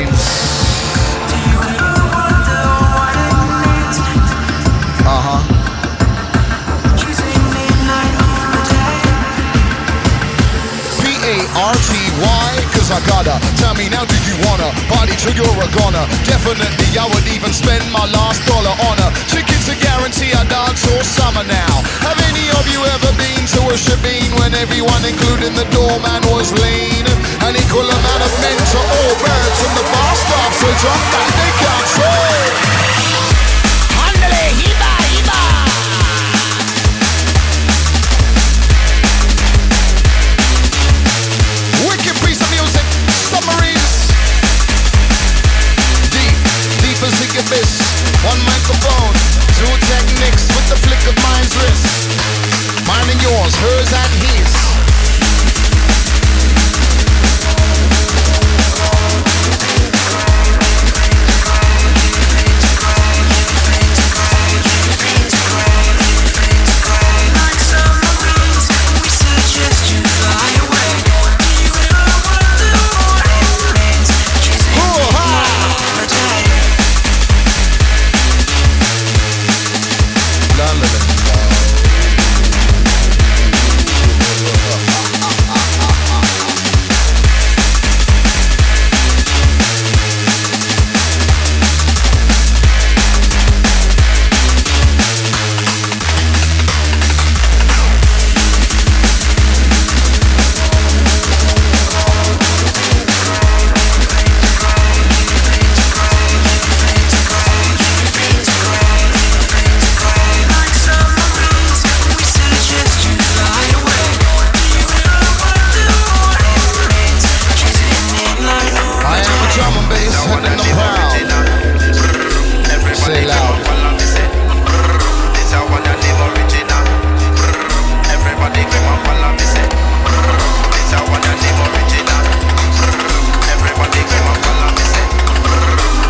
I gotta tell me now, do you wanna party till you're a goner? Definitely, I would even spend my last dollar on a ticket to guarantee I dance all summer now. Have any of you ever been to a shebeen when everyone, including the doorman, was lean? An equal amount of men to all birds, and the bar staff so drunk that they can't sing. Handele, hiba, hiba. Wicked piece of music, submarines. Deep as the abyss. One microphone, two techniques with the flick of mind's wrist. Mine and yours, hers and his.